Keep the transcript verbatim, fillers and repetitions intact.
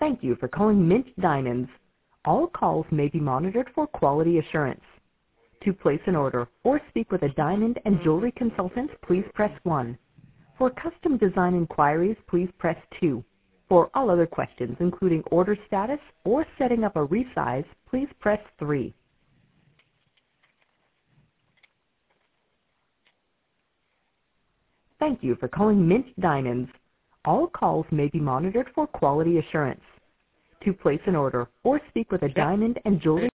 Thank you for calling Mint Diamonds. All calls may be monitored for quality assurance. To place an order or speak with a diamond and jewelry consultant, please press one. For custom design inquiries, please press two. For all other questions, including order status or setting up a resize, please press three. Thank you for calling Mint Diamonds. All calls may be monitored for quality assurance. To place an order or speak with a diamond and jewelry